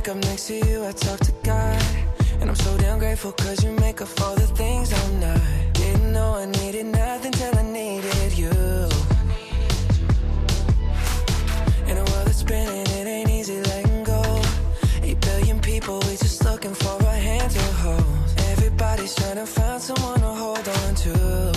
wake up next to you, I talk to God. And I'm so damn grateful cause you make up for the things I'm not. Didn't know I needed nothing till I needed you. In a world that's spinning, it ain't easy letting go. 8 billion people, we just looking for a hand to hold. Everybody's trying to find someone to hold on to.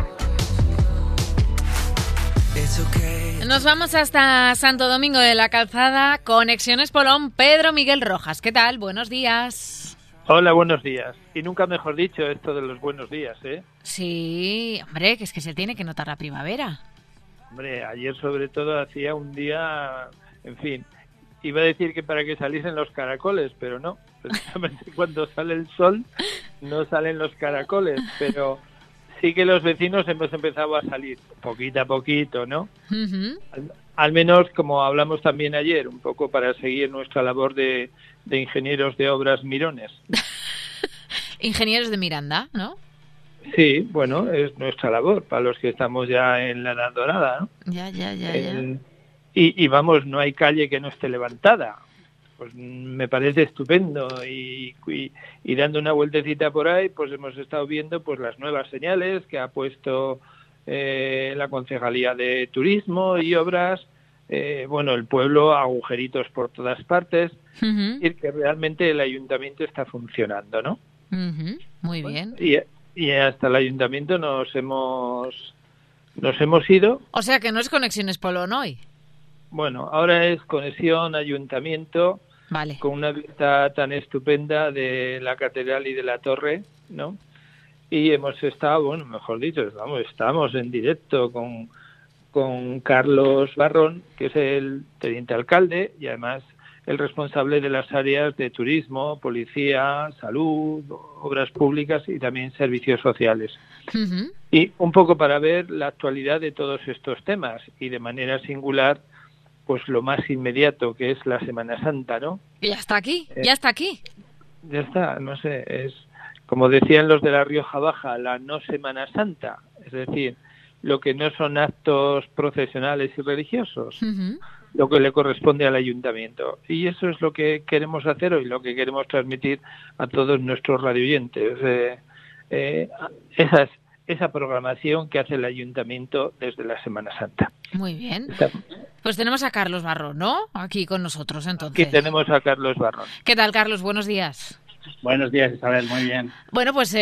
It's okay. Nos vamos hasta Santo Domingo de la Calzada, Conexión Espolón, Pedro Miguel Rojas. ¿Qué tal? Buenos días. Hola, buenos días. Y nunca mejor dicho esto de los buenos días, ¿eh? Sí, hombre, que es que se tiene que notar la primavera. Hombre, ayer sobre todo hacía un día, en fin, iba a decir que para que saliesen los caracoles, pero no. Precisamente cuando sale el sol no salen los caracoles, pero sí que los vecinos hemos empezado a salir poquito a poquito, ¿no? Uh-huh. Al menos, como hablamos también ayer, un poco para seguir nuestra labor de ingenieros de obras mirones. Ingenieros de Miranda, ¿no? Sí, bueno, es nuestra labor para los que estamos ya en la edad dorada, ¿no? Ya. Y vamos, no hay calle que no esté levantada. Pues me parece estupendo y dando una vueltecita por ahí, pues hemos estado viendo pues las nuevas señales que ha puesto la Concejalía de Turismo y Obras, bueno, el pueblo, agujeritos por todas partes, Uh-huh. y que realmente el ayuntamiento está funcionando, ¿no? Uh-huh. Muy bien. Y hasta el ayuntamiento nos hemos ido. O sea que no es Conexión Espolón hoy. Bueno, ahora es conexión ayuntamiento, Vale. con una vista tan estupenda de la catedral y de la torre, ¿no? Y hemos estado, bueno, mejor dicho, estamos en directo con Carlos Barrón, que es el teniente alcalde y además el responsable de las áreas de turismo, policía, salud, obras públicas y también servicios sociales. Uh-huh. Y un poco para ver la actualidad de todos estos temas y de manera singular, pues lo más inmediato, que es la Semana Santa, ¿no? Ya está aquí, ya está aquí. Ya está, no sé, es como decían los de la Rioja Baja, la no Semana Santa, es decir, lo que no son actos procesionales y religiosos, Uh-huh. lo que le corresponde al ayuntamiento. Y eso es lo que queremos hacer hoy, lo que queremos transmitir a todos nuestros radioyentes. Esa programación que hace el ayuntamiento desde la Semana Santa. Muy bien. Pues tenemos a Carlos Barrón, ¿no? Aquí con nosotros, entonces. Aquí tenemos a Carlos Barrón. ¿Qué tal, Carlos? Buenos días. Buenos días, Isabel, muy bien. Bueno, pues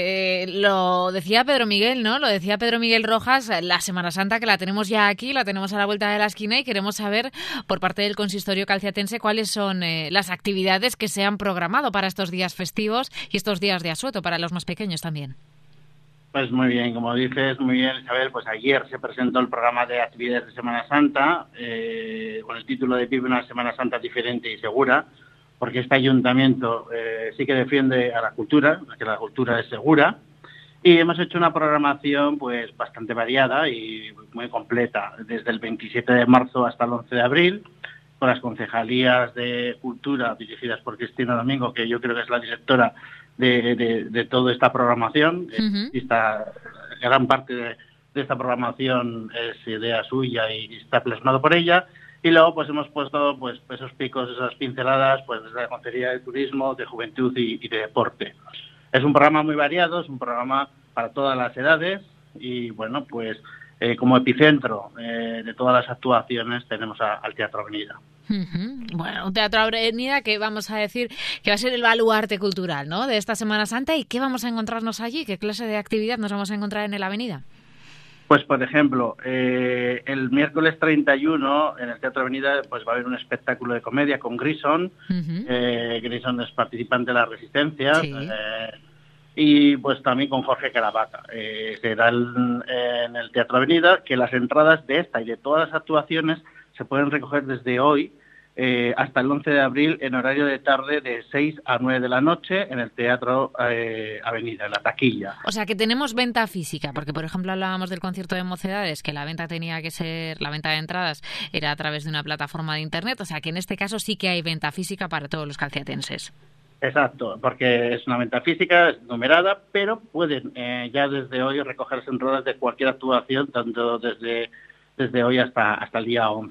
lo decía Pedro Miguel, ¿no? Lo decía Pedro Miguel Rojas, la Semana Santa que la tenemos ya aquí, la tenemos a la vuelta de la esquina y queremos saber por parte del consistorio calciatense cuáles son las actividades que se han programado para estos días festivos y estos días de asueto para los más pequeños también. Pues muy bien, como dices, muy bien, Isabel, pues ayer se presentó el programa de actividades de Semana Santa con el título de Vive una Semana Santa diferente y segura, porque este ayuntamiento sí que defiende a la cultura, que la cultura es segura, y hemos hecho una programación pues bastante variada y muy completa, desde el 27 de marzo hasta el 11 de abril, con las concejalías de cultura dirigidas por Cristina Domingo, que yo creo que es la directora de toda esta programación. Uh-huh. Esta gran parte de esta programación es idea suya y está plasmado por ella. Y luego pues hemos puesto pues esos picos, esas pinceladas pues desde la Consejería de Turismo, de Juventud y de Deporte. Es un programa muy variado, es un programa para todas las edades y bueno pues como epicentro de todas las actuaciones tenemos al Teatro Avenida. Uh-huh. Bueno, un Teatro Avenida que vamos a decir que va a ser el baluarte cultural, ¿no?, de esta Semana Santa. ¿Y qué vamos a encontrarnos allí? ¿Qué clase de actividad nos vamos a encontrar en el Avenida? Pues, por ejemplo, el miércoles 31 en el Teatro Avenida pues va a haber un espectáculo de comedia con Grison. Uh-huh. Grison es participante de la Resistencia. Sí. Y pues también con Jorge Caravaca. Será en el Teatro Avenida, que las entradas de esta y de todas las actuaciones se pueden recoger desde hoy hasta el 11 de abril en horario de tarde de 6 a 9 de la noche en el Teatro Avenida, en la taquilla. O sea que tenemos venta física, porque por ejemplo hablábamos del concierto de Mocedades, que la venta tenía que ser, la venta de entradas era a través de una plataforma de internet, o sea que en este caso sí que hay venta física para todos los calciatenses. Exacto, porque es una venta física, es numerada, pero pueden ya desde hoy recogerse entradas de cualquier actuación, tanto desde hoy hasta el día 11.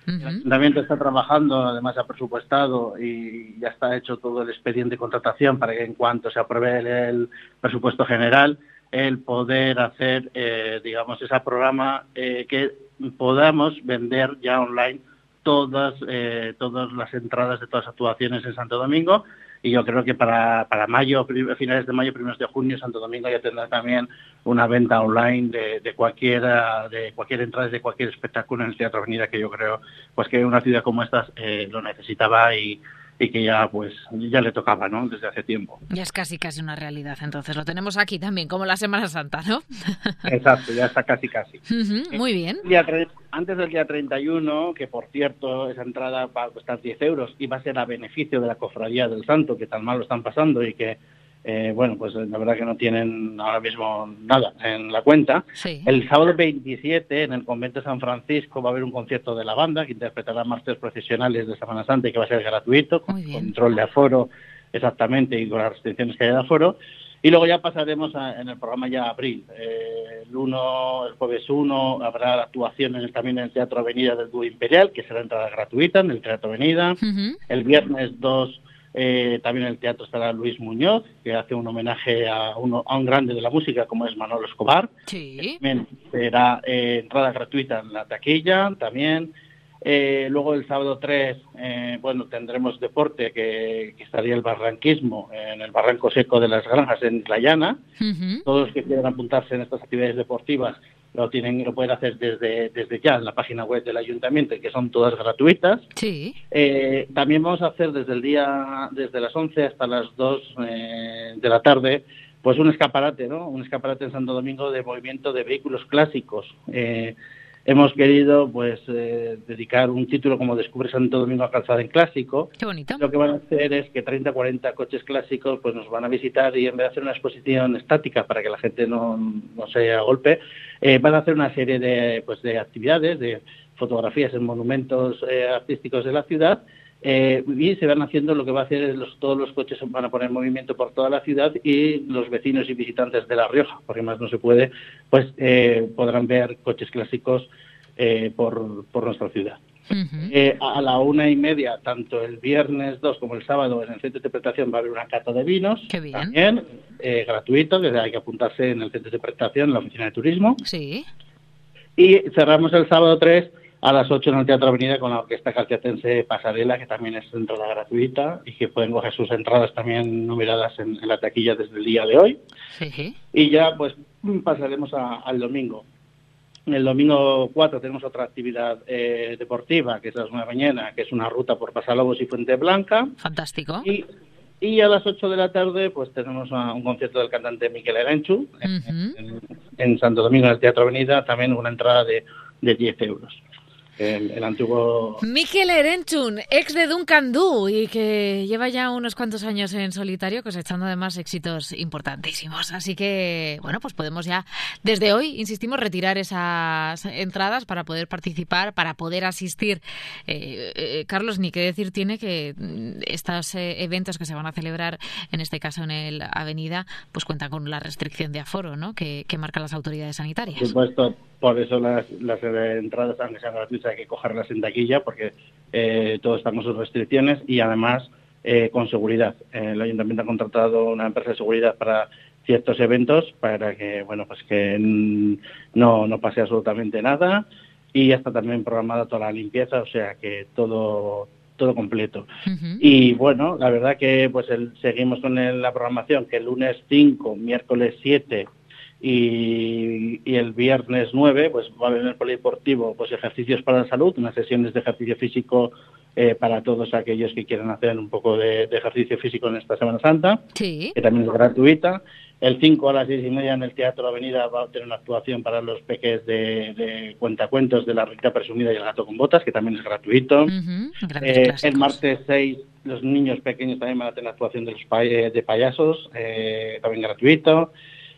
El Ayuntamiento está trabajando, además ha presupuestado y ya está hecho todo el expediente de contratación para que en cuanto se apruebe el presupuesto general, el poder hacer, digamos, ese programa que podamos vender ya online todas las entradas de todas las actuaciones en Santo Domingo. Y yo creo que para mayo, finales de mayo, primeros de junio, Santo Domingo ya tendrá también una venta online de cualquier entrada de cualquier espectáculo en el Teatro Avenida, que yo creo pues que una ciudad como esta lo necesitaba y que ya le tocaba, ¿no? Desde hace tiempo. Ya es casi una realidad, entonces lo tenemos aquí también, como la Semana Santa, ¿no? Exacto, ya está casi. Muy bien. Antes del día 31, que por cierto esa entrada va a costar 10 euros y va a ser a beneficio de la Cofradía del Santo, que tan mal lo están pasando y que, pues la verdad que no tienen ahora mismo nada en la cuenta. Sí. El sábado 27 en el Convento de San Francisco va a haber un concierto de la banda que interpretará martes profesionales de Semana Santa y que va a ser gratuito, con control de aforo exactamente y con las restricciones que hay de aforo. Y luego ya pasaremos en el programa ya abril. El jueves 1 habrá actuaciones también en el Teatro Avenida del Dúo Imperial, que será entrada gratuita en el Teatro Avenida. El viernes 2 también en el teatro estará Luis Muñoz, que hace un homenaje a un grande de la música como es Manolo Escobar. Sí. También será entrada gratuita en la taquilla también. Luego el sábado 3, tendremos deporte, que estaría el barranquismo en el Barranco Seco de las Granjas en Isla Llana. Todos los que quieran apuntarse en estas actividades deportivas lo pueden hacer desde ya en la página web del Ayuntamiento, que son todas gratuitas. Sí. También vamos a hacer desde las 11 hasta las 2 de la tarde, pues un escaparate, ¿no? Un escaparate en Santo Domingo de movimiento de vehículos clásicos. Hemos querido dedicar un título como Descubre Santo Domingo a calzada en clásico. Qué bonito. Lo que van a hacer es que 30 o 40 coches clásicos pues nos van a visitar y en vez de hacer una exposición estática para que la gente no se agolpe, van a hacer una serie de actividades, de fotografías en monumentos artísticos de la ciudad. Y se van haciendo lo que va a hacer todos los coches van a poner movimiento por toda la ciudad y los vecinos y visitantes de La Rioja, porque más no se puede, pues podrán ver coches clásicos por nuestra ciudad. A la 1:30, tanto el viernes 2 como el sábado, en el centro de interpretación va a haber una cata de vinos. Qué bien. También gratuito, que hay que apuntarse en el centro de interpretación, en la oficina de turismo. Sí. Y cerramos el sábado 3 a las 8 en el Teatro Avenida con la Orquesta Calciatense Pasarela, que también es entrada gratuita y que pueden coger sus entradas también numeradas en la taquilla desde el día de hoy. Sí. Y ya pues pasaremos al domingo. El domingo 4 tenemos otra actividad deportiva, que es a las 9 de la mañana, que es una ruta por Pasalobos y Fuente Blanca. Fantástico. Y a las 8 de la tarde pues tenemos un concierto del cantante Mikel Erenchun en Santo Domingo, en el Teatro Avenida, también una entrada de 10 euros. El antiguo... Mikel Erenchun, ex de Duncan Du y que lleva ya unos cuantos años en solitario cosechando además éxitos importantísimos. Así que, bueno, pues podemos ya desde hoy, insistimos, retirar esas entradas para poder participar, para poder asistir. Carlos, ni qué decir tiene que estos eventos que se van a celebrar, en este caso en el Avenida, pues cuentan con la restricción de aforo, ¿no?, que marcan las autoridades sanitarias. Por supuesto, por eso las entradas, aunque sean gratuitas, hay que cogerlas en taquilla porque todo está con sus restricciones y además con seguridad. El Ayuntamiento ha contratado una empresa de seguridad para ciertos eventos para que, pues que no pase absolutamente nada, y ya está también programada toda la limpieza, o sea que todo completo. Y bueno, la verdad que pues seguimos con la programación, que el lunes 5, miércoles 7 y el viernes 9 pues va a haber en el polideportivo pues ejercicios para la salud, unas sesiones de ejercicio físico para todos aquellos que quieran hacer un poco de ejercicio físico en esta Semana Santa, sí, que también es gratuita. El 5 a las 10:30 en el Teatro Avenida va a tener una actuación para los peques de cuentacuentos de La Rica Presumida y El Gato con Botas, que también es gratuito. El martes 6 los niños pequeños también van a tener actuación de payasos, también gratuito.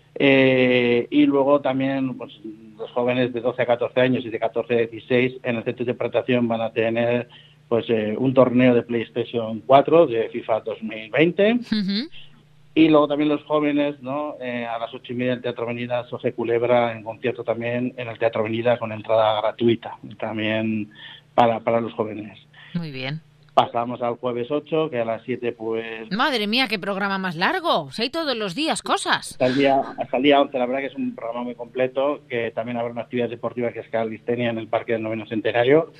Y luego también pues, los jóvenes de 12 a 14 años y de 14 a 16 en el centro de interpretación van a tener pues un torneo de PlayStation 4 de FIFA 2020. Y luego también los jóvenes, ¿no? A las 8:30 en el Teatro Avenida, Soje Culebra en concierto también en el Teatro Avenida con entrada gratuita. También para los jóvenes. Muy bien. Pasamos al jueves 8, que a las 7 pues... Madre mía, qué programa más largo. Si hay todos los días cosas. Hasta el día 11, la verdad que es un programa muy completo, que también habrá una actividad deportiva que es calistenia en el Parque del Noveno Centenario.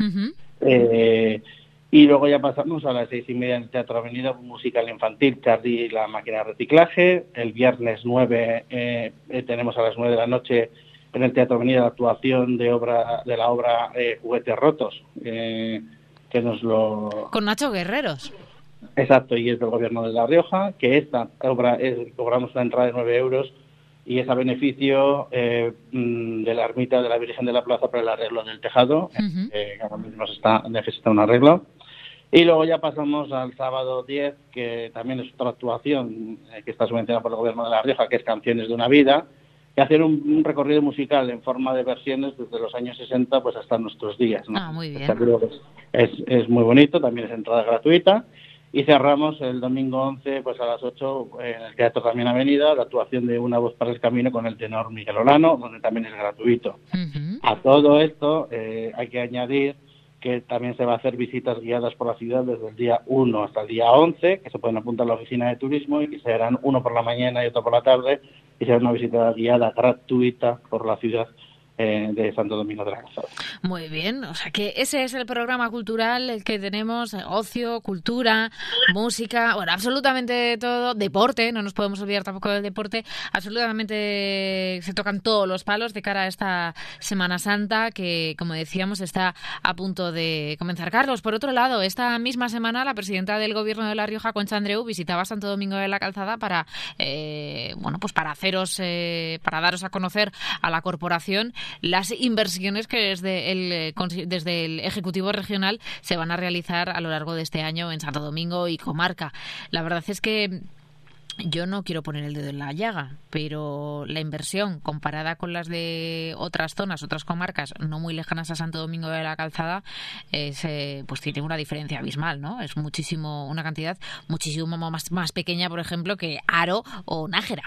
Y luego ya pasamos a las 6:30 en el Teatro Avenida, un musical infantil, Charlie y la máquina de reciclaje. El viernes 9 tenemos a las 9 de la noche en el Teatro Avenida la actuación de la obra Juguetes Rotos, que nos lo... Con Nacho Guerreros. Exacto, y es del Gobierno de La Rioja, que esta obra cobramos una entrada de 9 euros y es a beneficio de la ermita de la Virgen de la Plaza para el arreglo del tejado, que ahora mismo necesita un arreglo. Y luego ya pasamos al sábado 10, que también es otra actuación que está subvencionada por el Gobierno de La Rioja, que es Canciones de una Vida, que hacen un recorrido musical en forma de versiones desde los años 60 pues hasta nuestros días, ¿no? Ah, muy bien. Es muy bonito, también es entrada gratuita. Y cerramos el domingo 11 pues a las 8 en el Teatro también Avenida, la actuación de Una voz para el camino con el tenor Miguel Olano, donde también es gratuito. A todo esto hay que añadir que también se va a hacer visitas guiadas por la ciudad desde el día 1 hasta el día 11, que se pueden apuntar a la oficina de turismo y que serán uno por la mañana y otro por la tarde, y será una visita guiada gratuita por la ciudad de Santo Domingo de la Calzada. Muy bien, o sea que ese es el programa cultural que tenemos, ocio, cultura, música, bueno, absolutamente todo, deporte, no nos podemos olvidar tampoco del deporte, absolutamente se tocan todos los palos de cara a esta Semana Santa que, como decíamos, está a punto de comenzar. Carlos, por otro lado, esta misma semana la presidenta del Gobierno de La Rioja, Concha Andreu, visitaba Santo Domingo de la Calzada para, para para daros a conocer a la corporación las inversiones que desde el Ejecutivo Regional se van a realizar a lo largo de este año en Santo Domingo y comarca. La verdad es que yo no quiero poner el dedo en la llaga, pero la inversión comparada con las de otras zonas, otras comarcas no muy lejanas a Santo Domingo de la Calzada, pues tiene una diferencia abismal, ¿no? Es una cantidad muchísimo más pequeña, por ejemplo, que Haro o Nájera.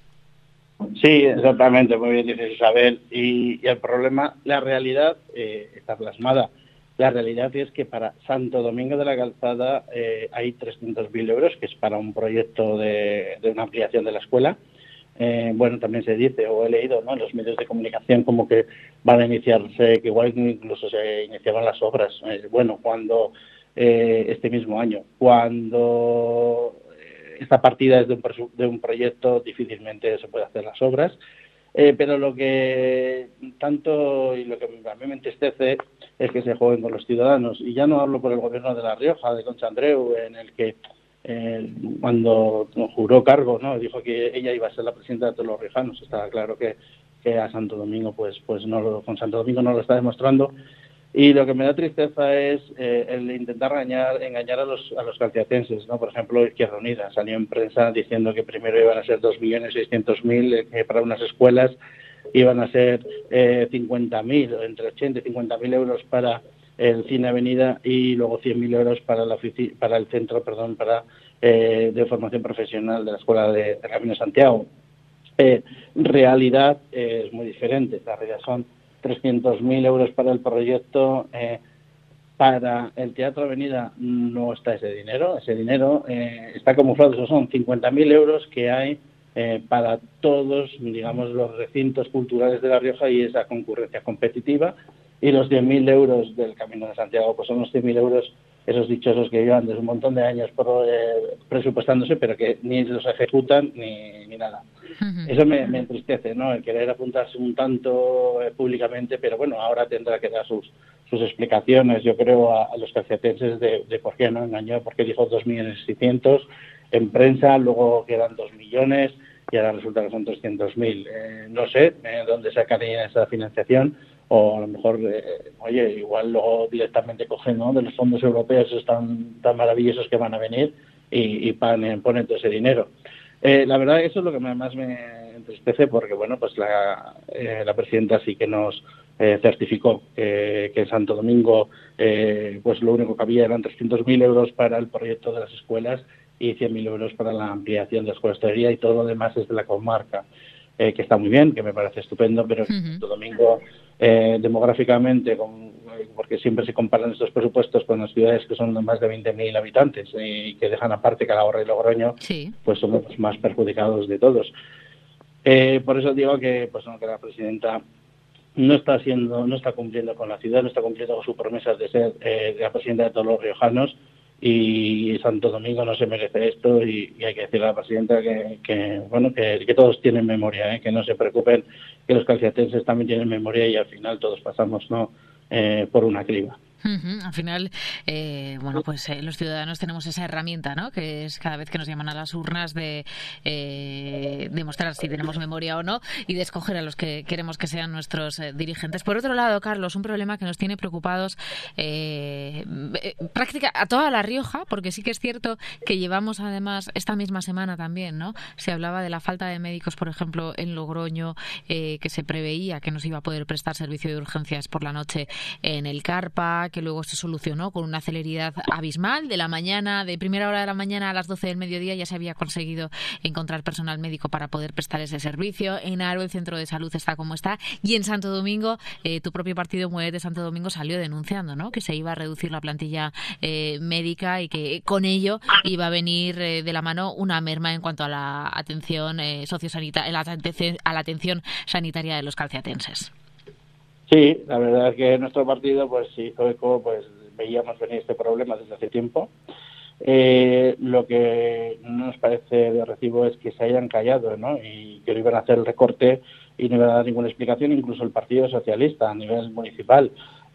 Sí, exactamente, muy bien dices, Isabel. Y el problema, la realidad está plasmada. La realidad es que para Santo Domingo de la Calzada hay 300.000 euros, que es para un proyecto de una ampliación de la escuela. También se dice, o he leído, ¿no?, en los medios de comunicación, como que van a iniciarse, que igual incluso se iniciaban las obras. Cuando este mismo año, cuando esta partida es de un proyecto, difícilmente se puede hacer las obras. Pero lo que tanto y lo que a mí me entristece es que se jueguen con los ciudadanos. Y ya no hablo por el Gobierno de La Rioja, de Concha Andreu, en el que cuando juró cargo, ¿no?, dijo que ella iba a ser la presidenta de todos los riojanos. Estaba claro que a Santo Domingo con Santo Domingo no lo está demostrando. Y lo que me da tristeza es el intentar engañar a los calciatenses, ¿no? Por ejemplo, Izquierda Unida salió en prensa diciendo que primero iban a ser 2.600.000, que para unas escuelas iban a ser 50.000, entre 80 y 50.000 euros para el Cine Avenida y luego 100.000 euros para el centro, de formación profesional de la Escuela de Camino de Santiago. Realidad es muy diferente. La realidad son 300.000 euros para el proyecto. Para el Teatro Avenida no está ese dinero. Ese dinero está camuflado. Esos son 50.000 euros que hay para todos, digamos, los recintos culturales de La Rioja y esa concurrencia competitiva. Y los 100.000 euros del Camino de Santiago, pues son los 100.000 euros, esos dichosos que llevan desde un montón de años presupuestándose, pero que ni los ejecutan ni nada. Eso me entristece, ¿no?, el querer apuntarse un tanto públicamente, pero bueno, ahora tendrá que dar sus explicaciones, yo creo, a los calciatenses de por qué no engañó, por qué dijo 2.600.000 en prensa, luego quedan 2 millones y ahora resulta que son 300.000. No sé dónde sacaría esa financiación, o a lo mejor, igual luego directamente cogen, ¿no?, de los fondos europeos tan maravillosos que van a venir y ponen todo ese dinero. La verdad eso es lo que más me entristece, porque bueno, pues la presidenta sí que nos certificó que en Santo Domingo pues lo único que había eran 300.000 euros para el proyecto de las escuelas y 100.000 euros para la ampliación de la escuela de hostelería, y todo lo demás es de la comarca, que está muy bien, que me parece estupendo, pero en Santo Domingo demográficamente, porque siempre se comparan estos presupuestos con las ciudades que son de más de 20.000 habitantes y que dejan aparte Calahorra y Logroño, sí, pues somos los más perjudicados de todos. Por eso digo que, pues, que la presidenta no está cumpliendo con la ciudad, no está cumpliendo con su promesa de ser la presidenta de todos los riojanos, y Santo Domingo no se merece esto, y hay que decirle a la presidenta que todos tienen memoria, que no se preocupen, que los calciatenses también tienen memoria y al final todos pasamos por una criba. Al final, los ciudadanos tenemos esa herramienta, ¿no? Que es cada vez que nos llaman a las urnas de demostrar si tenemos memoria o no y de escoger a los que queremos que sean nuestros dirigentes. Por otro lado, Carlos, un problema que nos tiene preocupados prácticamente a toda La Rioja, porque sí que es cierto que llevamos además esta misma semana también, ¿no? Se hablaba de la falta de médicos, por ejemplo, en Logroño, que se preveía que no se iba a poder prestar servicio de urgencias por la noche en el Carpa, que luego se solucionó con una celeridad abismal. De primera hora de la mañana a las 12 del mediodía ya se había conseguido encontrar personal médico para poder prestar ese servicio. En Aro el centro de salud está como está, y en Santo Domingo tu propio partido Muévete Santo Domingo salió denunciando, ¿no?, que se iba a reducir la plantilla médica y que con ello iba a venir de la mano una merma en cuanto a la atención sociosanitaria, a la atención sanitaria de los calciatenses. Sí, la verdad es que nuestro partido pues hizo eco, pues veíamos venir este problema desde hace tiempo. Lo que no nos parece de recibo es que se hayan callado, ¿no?, y que no iban a hacer el recorte y no iban a dar ninguna explicación, incluso el Partido Socialista a nivel municipal.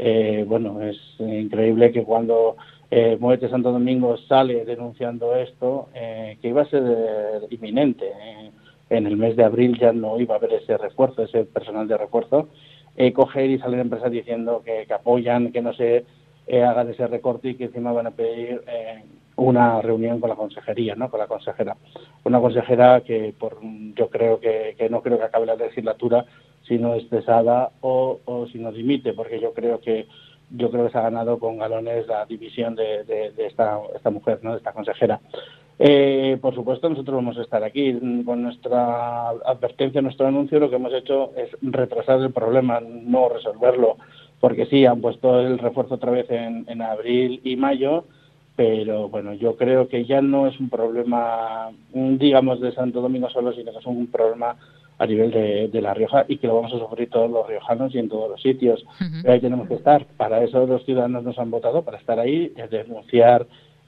Es increíble que cuando Muévete Santo Domingo sale denunciando esto, que iba a ser inminente. En el mes de abril ya no iba a haber ese refuerzo, ese personal de refuerzo. Coger y salir empresas diciendo que apoyan que no se hagan ese recorte y que encima van a pedir una reunión con la consejería, ¿no?, con la consejera. Una consejera que yo creo que no creo que acabe la legislatura si no es cesada o si no dimite, porque yo creo que se ha ganado con galones la división de esta mujer, ¿no?, de esta consejera. Por supuesto, nosotros vamos a estar aquí. Con nuestra advertencia, nuestro anuncio, lo que hemos hecho es retrasar el problema, no resolverlo, porque sí, han puesto el refuerzo otra vez en abril y mayo, pero bueno, yo creo que ya no es un problema, digamos, de Santo Domingo solo, sino que es un problema a nivel de La Rioja, y que lo vamos a sufrir todos los riojanos y en todos los sitios. Pero ahí tenemos que estar. Para eso los ciudadanos nos han votado, para estar ahí, denunciar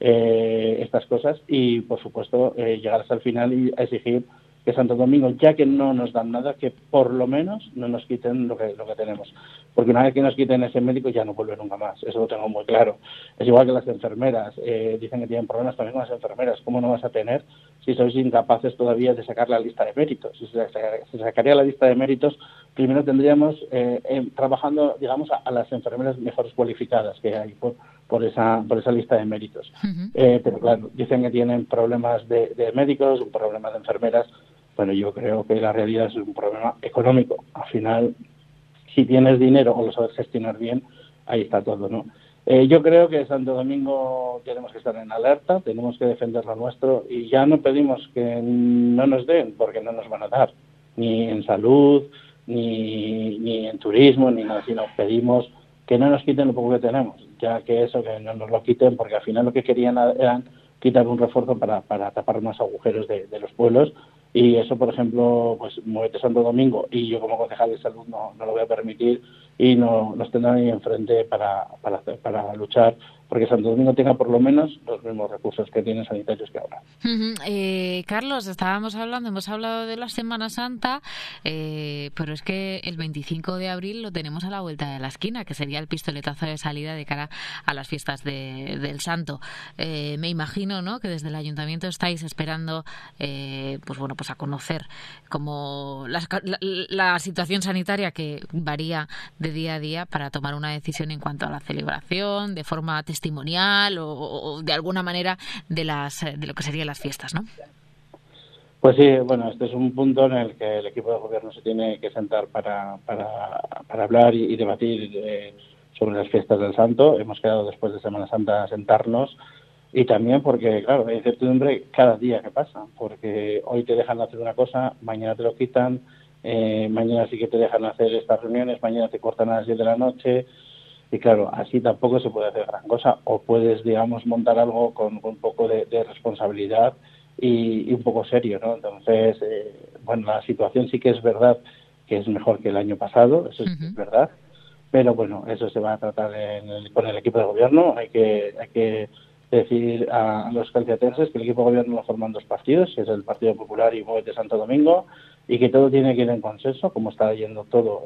estas cosas y, por supuesto, llegar hasta el final y exigir que Santo Domingo, ya que no nos dan nada, que por lo menos no nos quiten lo que tenemos. Porque una vez que nos quiten ese médico ya no vuelve nunca más, eso lo tengo muy claro. Es igual que las enfermeras, dicen que tienen problemas también con las enfermeras. ¿Cómo no vas a tener si sois incapaces todavía de sacar la lista de méritos? Si se sacaría la lista de méritos, primero tendríamos trabajando, digamos, a las enfermeras mejor cualificadas que hay por esa lista de méritos. Pero claro, dicen que tienen problemas de médicos, un problema de enfermeras. Bueno, yo creo que la realidad es un problema económico. Al final, si tienes dinero o lo sabes gestionar bien, ahí está todo, ¿no? Yo creo que Santo Domingo tenemos que estar en alerta, tenemos que defender lo nuestro, y ya no pedimos que no nos den, porque no nos van a dar, ni en salud, ni en turismo, ni nada, sino pedimos que no nos quiten lo poco que tenemos, ya que no nos lo quiten, porque al final lo que querían eran quitar un refuerzo para tapar más agujeros de los pueblos. Y eso, por ejemplo, pues Muévete Santo Domingo y yo como concejal de salud no lo voy a permitir, y nos tendrán ahí enfrente para luchar porque Santo Domingo tenga por lo menos los mismos recursos que tienen sanitarios que ahora. Carlos, hemos hablado de la Semana Santa, pero es que el 25 de abril lo tenemos a la vuelta de la esquina, que sería el pistoletazo de salida de cara a las fiestas del Santo. Me imagino, ¿no?, que desde el Ayuntamiento estáis esperando pues a conocer como la situación sanitaria, que varía de día a día, para tomar una decisión en cuanto a la celebración de forma testimonial o de alguna manera de lo que serían las fiestas, ¿no? Pues sí, bueno, este es un punto en el que el equipo de gobierno se tiene que sentar para hablar y debatir sobre las fiestas del Santo. Hemos quedado después de Semana Santa a sentarnos, y también porque, claro, hay incertidumbre cada día que pasa, porque hoy te dejan hacer una cosa, mañana te lo quitan, mañana sí que te dejan hacer estas reuniones, mañana te cortan a las 10 de la noche, y claro, así tampoco se puede hacer gran cosa, o puedes, digamos, montar algo con un poco de responsabilidad y un poco serio, ¿no? Entonces, bueno, la situación sí que es verdad que es mejor que el año pasado, eso es verdad, pero bueno, eso se va a tratar con el equipo de gobierno. Hay que decir a los calciatenses que el equipo de gobierno lo forman dos partidos, que es el Partido Popular y Muévete Santo Domingo, y que todo tiene que ir en consenso, como está yendo todo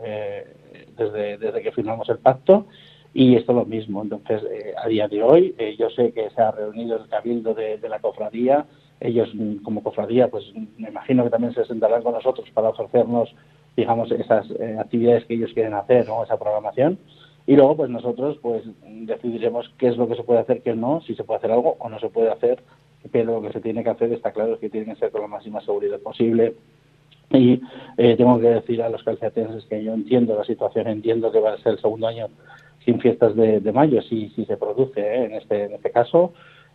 desde que firmamos el pacto, y esto es lo mismo. Entonces, a día de hoy, yo sé que se ha reunido el cabildo de la cofradía. Ellos, como cofradía, pues me imagino que también se sentarán con nosotros para ofrecernos, digamos, esas actividades que ellos quieren hacer, ¿no? Esa programación. Y luego, pues nosotros pues decidiremos qué es lo que se puede hacer, qué no, si se puede hacer algo o no se puede hacer, pero lo que se tiene que hacer está claro, es que tiene que ser con la máxima seguridad posible. Y tengo que decir a los calciatenses que yo entiendo la situación, entiendo que va a ser el segundo año sin fiestas de mayo, si se produce en este caso,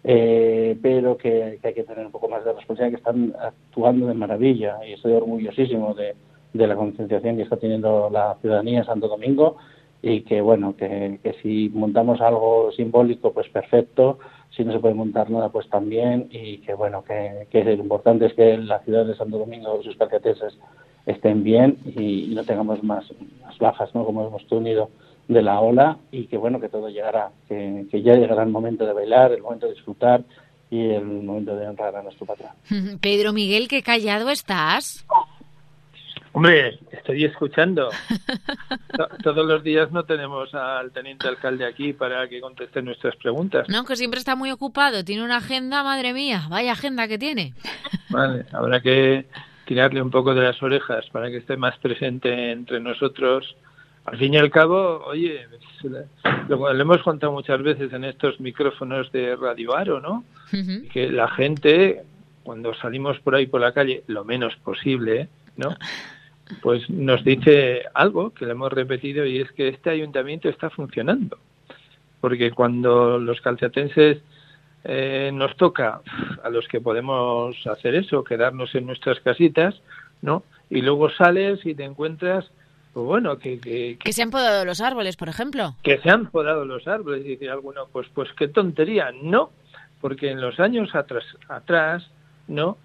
pero que hay que tener un poco más de responsabilidad, que están actuando de maravilla, y estoy orgullosísimo de la concienciación que está teniendo la ciudadanía en Santo Domingo, y que bueno, que si montamos algo simbólico, pues perfecto, si no se puede montar nada, pues también, y que bueno, que lo importante es que la ciudad de Santo Domingo, sus calciatenses, estén bien y no tengamos más bajas, ¿no? Como hemos tenido de la ola, y que bueno, que todo llegará, que ya llegará el momento de bailar, el momento de disfrutar y el momento de honrar a nuestro patrón. Pedro Miguel, qué callado estás. Hombre, estoy escuchando. Todos los días no tenemos al teniente alcalde aquí para que conteste nuestras preguntas. No, que siempre está muy ocupado, tiene una agenda, madre mía, vaya agenda que tiene. Vale, habrá que tirarle un poco de las orejas para que esté más presente entre nosotros. Al fin y al cabo, oye, lo hemos contado muchas veces en estos micrófonos de Radio Aro, ¿no? Uh-huh. Que la gente, cuando salimos por ahí por la calle, lo menos posible, ¿no? Pues nos dice algo que le hemos repetido, y es que este ayuntamiento está funcionando. Porque cuando los calciatenses nos toca, a los que podemos hacer eso, quedarnos en nuestras casitas, ¿no? Y luego sales y te encuentras, pues bueno, que se han podado los árboles, por ejemplo. Que se han podado los árboles, y dice alguno, pues qué tontería. No, porque en los años atrás, ¿no?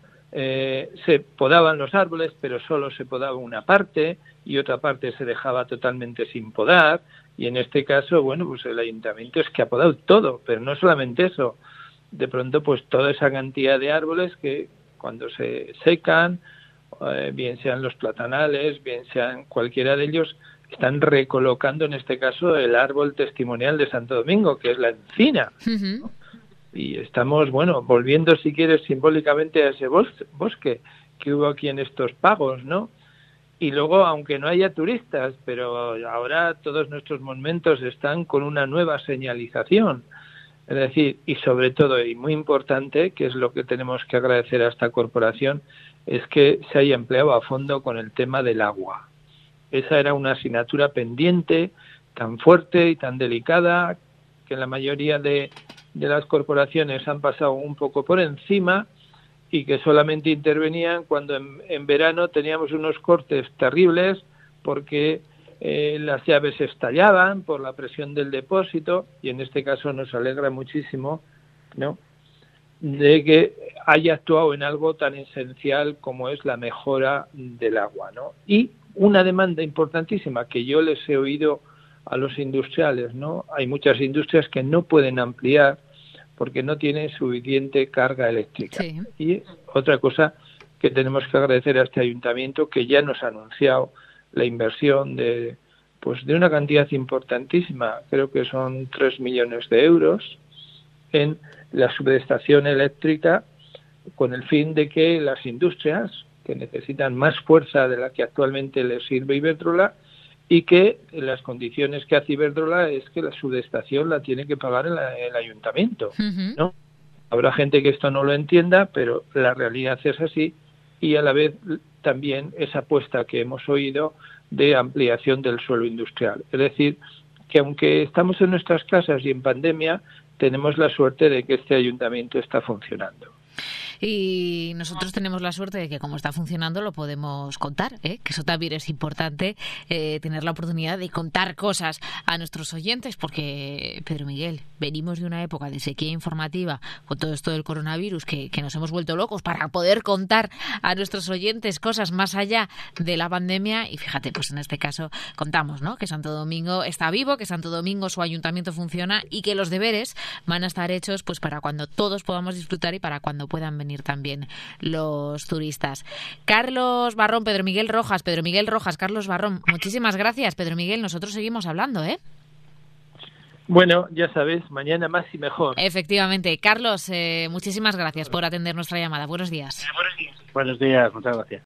Se podaban los árboles, pero solo se podaba una parte y otra parte se dejaba totalmente sin podar, y en este caso, bueno, pues el ayuntamiento es que ha podado todo, pero no solamente eso, de pronto pues toda esa cantidad de árboles que cuando se secan, bien sean los platanales, bien sean cualquiera de ellos, están recolocando en este caso el árbol testimonial de Santo Domingo, que es la encina, uh-huh. ¿no? Y estamos, bueno, volviendo, si quieres, simbólicamente a ese bosque que hubo aquí en estos pagos, ¿no? Y luego, aunque no haya turistas, pero ahora todos nuestros monumentos están con una nueva señalización. Es decir, y sobre todo, y muy importante, que es lo que tenemos que agradecer a esta corporación, es que se haya empleado a fondo con el tema del agua. Esa era una asignatura pendiente, tan fuerte y tan delicada, que la mayoría de las corporaciones han pasado un poco por encima, y que solamente intervenían cuando en verano teníamos unos cortes terribles porque las llaves estallaban por la presión del depósito, y en este caso nos alegra muchísimo, ¿no?, de que haya actuado en algo tan esencial como es la mejora del agua, ¿no? Y una demanda importantísima que yo les he oído a los industriales, ¿no? Hay muchas industrias que no pueden ampliar porque no tienen suficiente carga eléctrica. Sí. Y otra cosa que tenemos que agradecer a este ayuntamiento, que ya nos ha anunciado la inversión de una cantidad importantísima, creo que son 3 millones de euros, en la subestación eléctrica, con el fin de que las industrias que necesitan más fuerza de la que actualmente les sirve Iberdrola, y que las condiciones que hace Iberdrola es que la subestación la tiene que pagar el ayuntamiento, ¿no? Habrá gente que esto no lo entienda, pero la realidad es así, y a la vez también esa apuesta que hemos oído de ampliación del suelo industrial. Es decir, que aunque estamos en nuestras casas y en pandemia, tenemos la suerte de que este ayuntamiento está funcionando. Y nosotros tenemos la suerte de que como está funcionando lo podemos contar, que eso también es importante, tener la oportunidad de contar cosas a nuestros oyentes, porque, Pedro Miguel, venimos de una época de sequía informativa con todo esto del coronavirus que nos hemos vuelto locos para poder contar a nuestros oyentes cosas más allá de la pandemia, y fíjate, pues en este caso contamos, ¿no?, que Santo Domingo está vivo, que Santo Domingo, su ayuntamiento funciona y que los deberes van a estar hechos pues para cuando todos podamos disfrutar y para cuando puedan venir también los turistas. Carlos Barrón, Pedro Miguel Rojas, Carlos Barrón, muchísimas gracias, Pedro Miguel, nosotros seguimos hablando, Bueno, ya sabes, mañana más y mejor. Efectivamente. Carlos, muchísimas gracias por atender nuestra llamada. Buenos días. Buenos días, muchas gracias.